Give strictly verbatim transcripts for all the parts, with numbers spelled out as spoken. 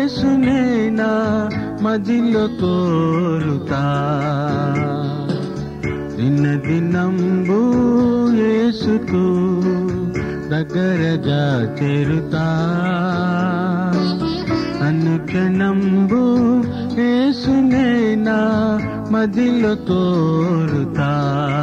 యేసునేనా మదిలో కోరుతా, దిన దినంబు యేసుకు దగ్గరగా చేరుతా, అనుక్షణంబు యేసునేనా మదిలో కోరుతా,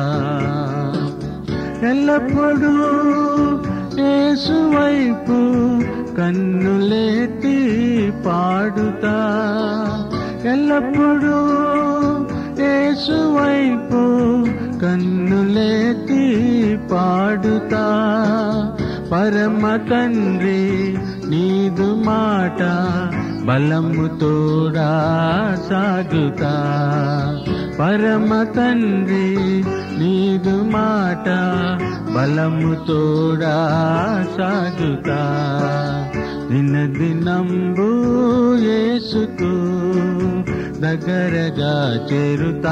ఎల్లప్పుడూ యేసు వైపు కన్నులెత్తి పాడుతా, ఎల్లప్పుడూ యేసు వైపు కన్నులెత్తి పాడుతా, పరమ తండ్రి నీదు మాట బలము తోడా సాగుతా, పరమ తండ్రి నీదు మాట బలము తోడా సాగుతా, దిన దినంబు యేసుకు దగ్గరగా చేరుతా,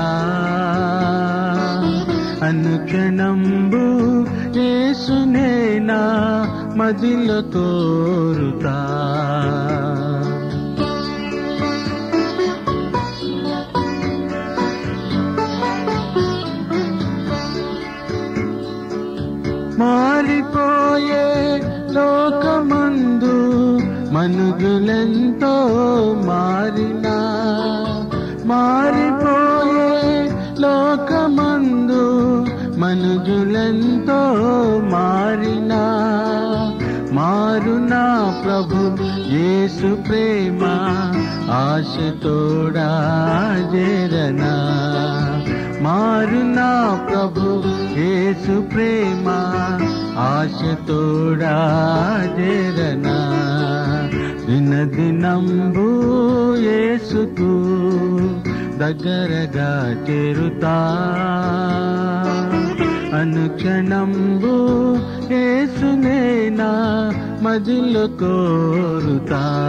అనుక్షణంబు యేసునేనా మదిలో కోరుతా. మారిపోయే లోకమందు మనుగులెంతో మారినా, మారిపోయే లోకమందు మనుజులెంతో మారినా, మారునా ప్రభు యేసు ప్రేమ ఆశతోడా చేరనా, మారునా ప్రభు యేసు ప్రేమ ఆశతోడా చేరనా, దిన దినంబు యేసుకు దగ్గరగా చేరుతా, అనుక్షణంబు యేసునేనా మదిలో కోరుతా.